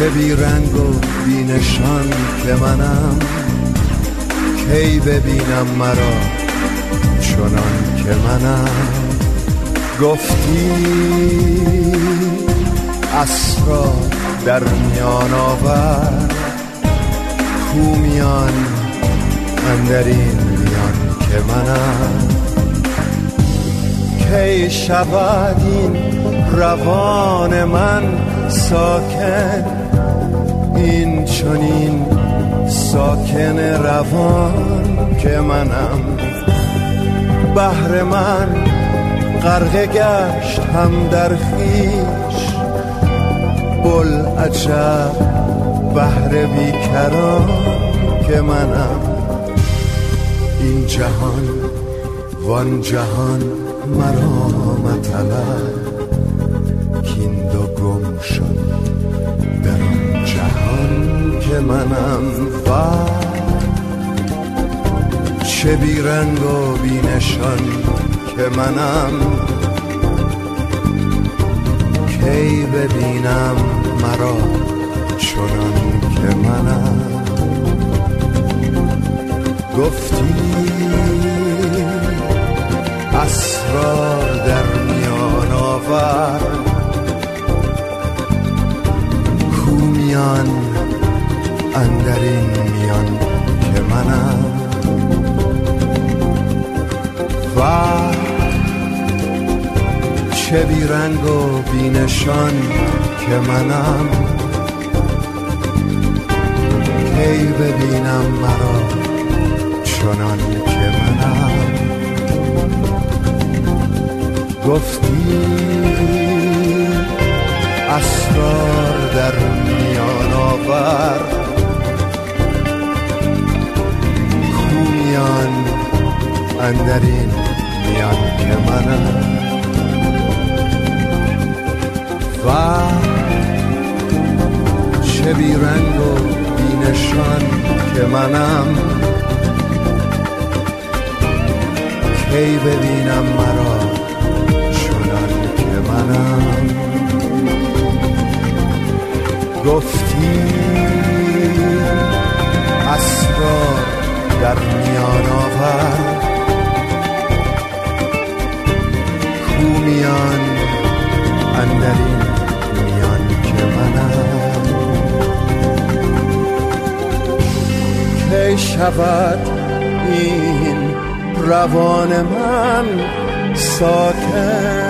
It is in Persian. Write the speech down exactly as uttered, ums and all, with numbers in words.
چه بی رنگ و بی نشان که منم، کی ببینم مرا چنان که منم. گفتی اسرار در میان آور، کو میان اندرین میان که منم. کی شود این روان من ساکن، این چنین ساکن روان که منم. بحر من غرقه گشت هم در خویش، بوالعجب بحر بیکران که منم. این جهان وان جهان مرا مطلب، کین دو گم شد در آن جهان که منم. و چه بی رنگ و بی نشان که منم، کی ببینم مرا چنان که منم. گفتی اسرار در میان آور، کو میان اندرین میان که منم. و چه بی رنگ و بی نشان که منم، کی ببینم مرا چنان که منم. گفتی اسرار در میان آور، کو میان اندرین میان که منم. و چه بی رنگ و بی نشان که منم، کی ببینم مرا چنان که منم. گفتی اسرار در میان آور، کو میان اندرین میان که منم. کی شود این روان من ساکن،